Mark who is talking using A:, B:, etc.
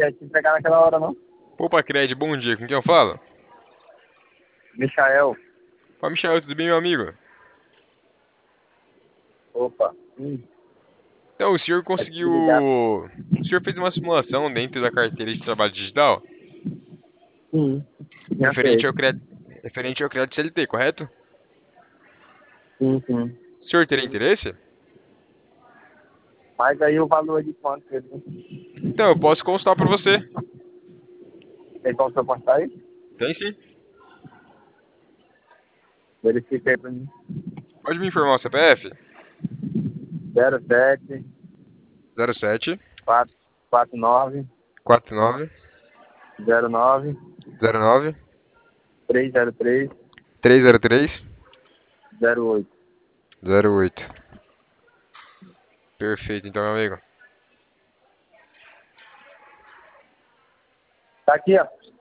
A: ia te entregar naquela hora, não?
B: Opa, Cred, bom dia. Com quem eu falo?
A: Michael.
B: Fala, Michel, tudo bem, meu amigo?
A: Opa.
B: Então, o senhor
A: É
B: conseguiu.
A: te ligar.
B: O senhor fez uma simulação dentro da carteira de trabalho digital
A: Sim. Tinha
B: referente
A: feito.
B: ao CRED, referente ao crédito CLT, correto?
A: Sim, sim.
B: O senhor teria interesse?
A: Mas aí o valor é de quanto?
B: Então, eu posso consultar para você.
A: Tem como você postar aí?
B: Tem sim.
A: Verifica aí pra mim.
B: Pode me informar o CPF?
A: 07
B: 07
A: 449
B: 49
A: 09
B: 09
A: 303
B: 303
A: 08.
B: 08. Perfeito, então, meu amigo.
A: Tá aqui, ó.